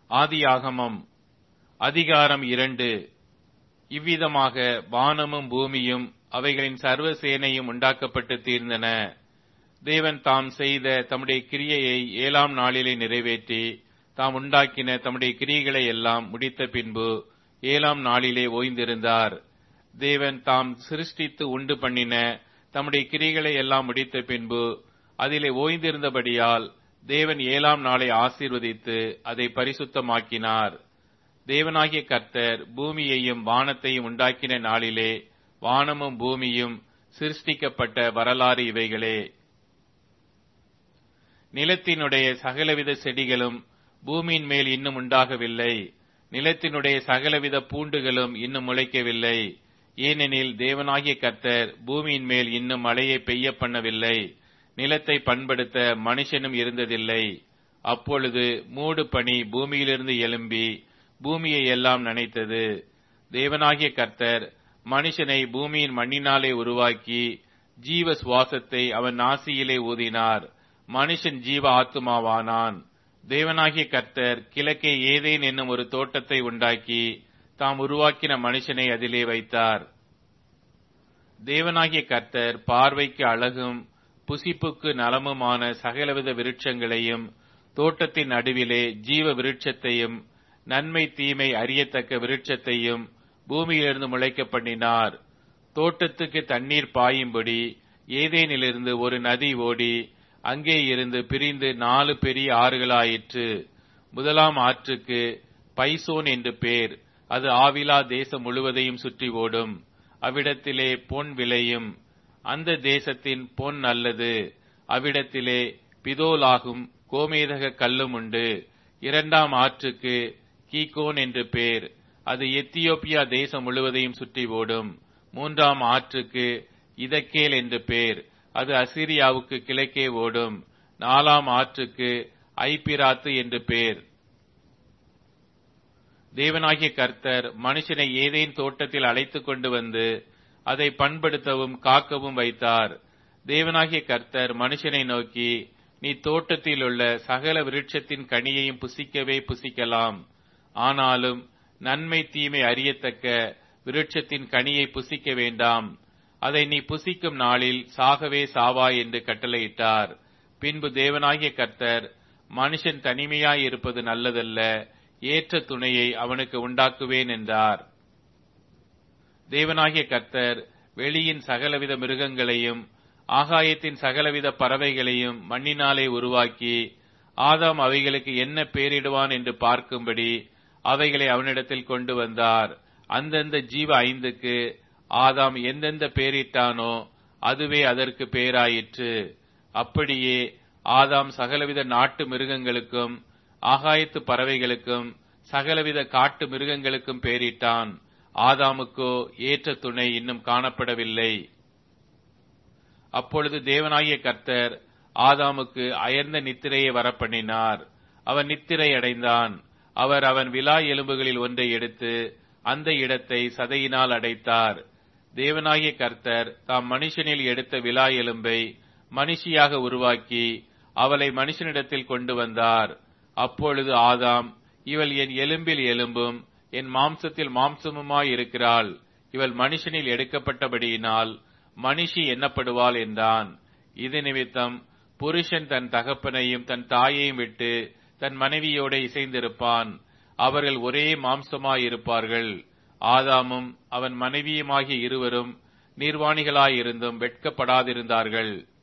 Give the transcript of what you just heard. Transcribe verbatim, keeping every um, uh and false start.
ஆதியாகமம் அதிகாரம் இரண்டு. இவ்விதமாக வானமும் பூமியும் அவைகளின் சர்வ சேனையும் உண்டாக்கப்பட்டு தீர்ந்தன. தேவன் தாம் செய்த தம்முடைய கிரியையை ஏழாம் நாளிலே நிறைவேற்றி தாம் உண்டாக்கின தம்முடைய கிரியைகளை எல்லாம் முடித்த பின்பு ஏழாம் நாளிலே ஓய்ந்திருந்தார். தேவன் தாம் சிருஷ்டித்து உண்டு பண்ணின தம்முடைய கிரியைகளை எல்லாம் முடித்த பின்பு அதிலே ஓய்ந்திருந்தபடியால் தேவன் ஏழாம் நாளை ஆசீர்வதித்து அதை பரிசுத்தமாக்கினார். தேவனாகிய கர்த்தர் பூமியையும் வானத்தையும் உண்டாக்கின நாளிலே வானமும் பூமியும் சிருஷ்டிக்கப்பட்ட வரலாறு இவைகளே. நிலத்தினுடைய சகலவித செடிகளும் பூமியின் மேல் இன்னும் உண்டாகவில்லை. நிலத்தினுடைய சகலவித பூண்டுகளும் இன்னும் முளைக்கவில்லை. ஏனெனில் தேவனாகிய கர்த்தர் பூமியின் மேல் இன்னும் மழையை பெய்ய பண்ணவில்லை. நிலத்தை பண்படுத்த மனுஷனும் இருந்ததில்லை. அப்பொழுது மூடு பனி பூமியிலிருந்து எழும்பி பூமியை எல்லாம் நனைத்தது. தேவனாகிய கர்த்தர் மனுஷனை பூமியின் மண்ணினாலே உருவாக்கி ஜீவ சுவாசத்தை அவன் நாசியிலே ஊதினார். மனுஷன் ஜீவ ஆத்துமாவானான். தேவனாகிய கர்த்தர் கிழக்கே ஏதேன் என்னும் ஒரு தோட்டத்தை உண்டாக்கி தாம் உருவாக்கின மனுஷனை அதிலே வைத்தார். தேவனாகிய கர்த்தர் பார்வைக்கு அழகும் புசிப்புக்கு நலமுமான சகலவித விருட்சங்களையும் தோட்டத்தின் நடுவிலே ஜீவ விருட்சத்தையும் நன்மை தீமை அறியத்தக்க விருட்சத்தையும் பூமியிலிருந்து முளைக்க பண்ணினார். தோட்டத்துக்கு தண்ணீர் பாயும்படி ஏதேனிலிருந்து ஒரு நதி ஓடி அங்கே இருந்து பிரிந்து நாலு பெரிய ஆறுகளாயிற்று. முதலாம் ஆற்றுக்கு பைசோன் என்று பேர். அது ஆவிலா தேசம் முழுவதையும் சுற்றி ஓடும். அவ்விடத்திலே பொன் விளையும். அந்த தேசத்தின் பொன் நல்லது. அவ்விடத்திலே பிதோலாகும் கோமேதக கல்லும் உண்டு. இரண்டாம் ஆற்றுக்கு கீகோன் என்று பேர். அது எத்தியோப்பியா தேசம் முழுவதையும் சுற்றி ஓடும். மூன்றாம் ஆற்றுக்கு இதக்கேல் என்று பேர். அது அசிரியாவுக்கு கிழக்கே ஓடும். நாலாம் ஆற்றுக்கு ஐபிராத்து என்று பேர். தேவனாகிய கர்த்தர் மனுஷனை ஏதேன் தோட்டத்தில் அழைத்துக் கொண்டு வந்து அதை பண்படுத்தவும் காக்கவும் வைத்தார். தேவனாகிய கர்த்தர் மனுஷனை நோக்கி, நீ தோட்டத்தில் உள்ள சகல விருட்சத்தின் கனியையும் புசிக்கவே புசிக்கலாம். ஆனாலும் நன்மை தீமை அறியத்தக்க விருட்சத்தின் கனியை புசிக்க வேண்டாம். அதை நீ புசிக்கும் நாளில் சாகவே சாவாய் என்று கட்டளையிட்டார். பின்பு தேவனாகிய கர்த்தர் மனுஷன் தனிமையாயிருப்பது நல்லதல்ல, ஏற்ற துணையை அவனுக்கு உண்டாக்குவேன் என்றார். தேவனாகிய கர்த்தர் வெளியின் சகலவித மிருகங்களையும் ஆகாயத்தின் சகலவித பறவைகளையும் மண்ணினாலே உருவாக்கி ஆதாம் அவைகளுக்கு என்ன பேரிடுவான் என்று பார்க்கும்படி அவைகளை அவனிடத்தில் கொண்டு வந்தார். அந்தந்த ஜீவ ஐந்துக்கு ஆதாம் எந்தெந்த பேரிட்டானோ அதுவே அதற்கு பேராயிற்று. அப்படியே ஆதாம் சகலவித நாட்டு மிருகங்களுக்கும் ஆகாயத்து பறவைகளுக்கும் சகலவித காட்டு மிருகங்களுக்கும் பேரிட்டான். ஆதாமுக்கோ ஏற்ற துணை இன்னும் காணப்படவில்லை. அப்பொழுது தேவனாகிய கர்த்தர் ஆதாமுக்கு அயர்ந்த நித்திரையை வரப்பண்ணினார். அவன் நித்திரை அடைந்தான். அவர் அவன் விலா எலும்புகளில் ஒன்றை எடுத்து அந்த இடத்தை சதையினால் அடைத்தார். தேவனாகிய கர்த்தர் தாம் மனுஷனில் எடுத்த விலா எலும்பை மனுஷியாக உருவாக்கி அவளை மனுஷனிடத்தில் கொண்டு வந்தார். அப்பொழுது ஆதாம், இவள் என் எலும்பில் எலும்பும் என் மாம்சத்தில் மாம்சமுமாயிருக்கிறாள். இவள் மனுஷனில் எடுக்கப்பட்டபடியினால் மனுஷி எண்ணப்படுவாள் என்றான். இது நிமித்தம் புருஷன் தன் தகப்பனையும் தன் தாயையும் விட்டு தன் மனைவியோட இசைந்திருப்பான். அவர்கள் ஒரே மாம்சமாயிருப்பார்கள். ஆதாமும் அவன் மனைவியுமாகிய இருவரும் நிர்வாணிகளாயிருந்தும் வெட்கப்படாதிருந்தார்கள்.